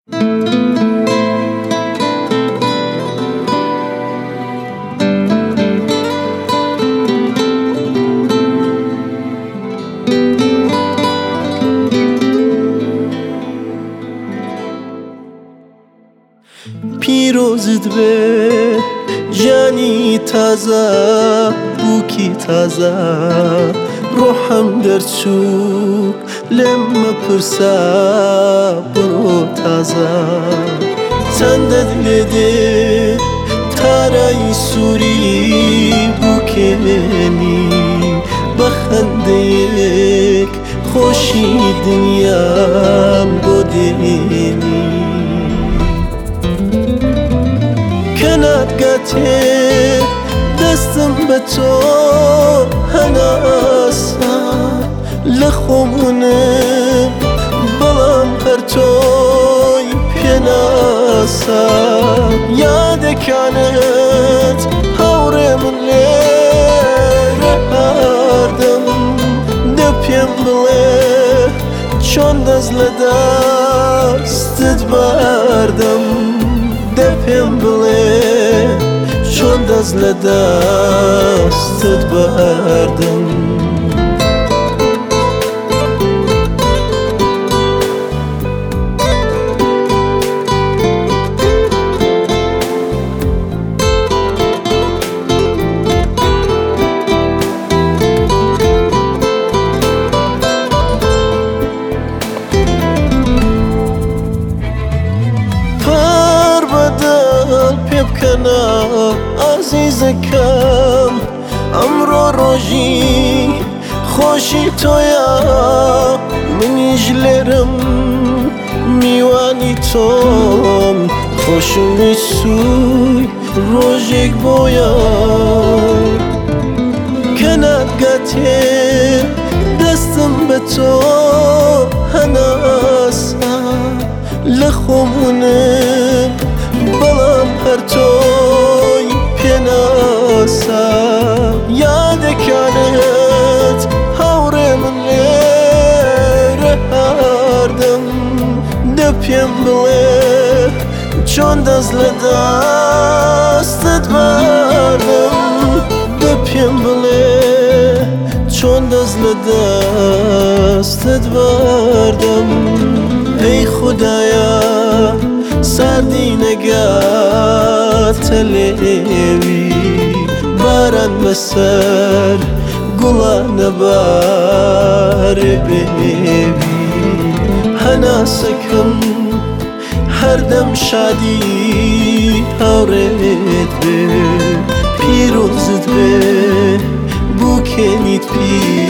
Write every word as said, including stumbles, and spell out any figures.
پیروزت به جانی تازه بوکی تازه روحم درچو لما پرسا برو تازه تندد لده تارای سوری بوکنی بخنده یک خوشی دنیام بودنی کنات گاته دستم به تو هناسا لخومونه بلام هر توی پیناسا یاد کانت هوره من لیره آردم دپیم بله چون دز لدستت باردم دپیم بله چون دز لدستت باردم بکەنە ئازیزەکەم ئەمڕۆ ڕۆژی خۆشی تۆیە منیش لێرەم میوانی تۆم خۆشمی سوی ڕۆژێک بۆیە کەنات گاتێ دەستم بە تۆ هەناسا لە خۆمونم بەڵام هەر تۆی پێناسا یادەکانت هاوڕێ من لێرە هاردم دە پێم بڵێ چۆن دەست لە دەستت باردم دە پێم بڵێ چۆن دەست لە دەستت باردم ئەی خودایە سردی نگاتە لێوی باران بەسەر گوڵانە بارێ بێوی هەناسەکەم هەردەم شادی هاوڕێت بێ پیرۆزت بێ بووکێنیت پیر